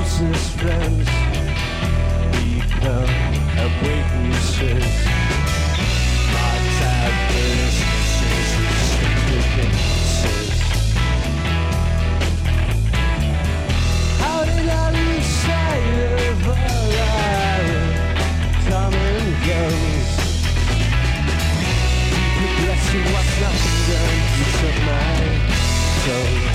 closest friends become acquaintances. My dad businesses significances. How did I lose sight of all our common goals? Progressing what's nothing done, you took my soul.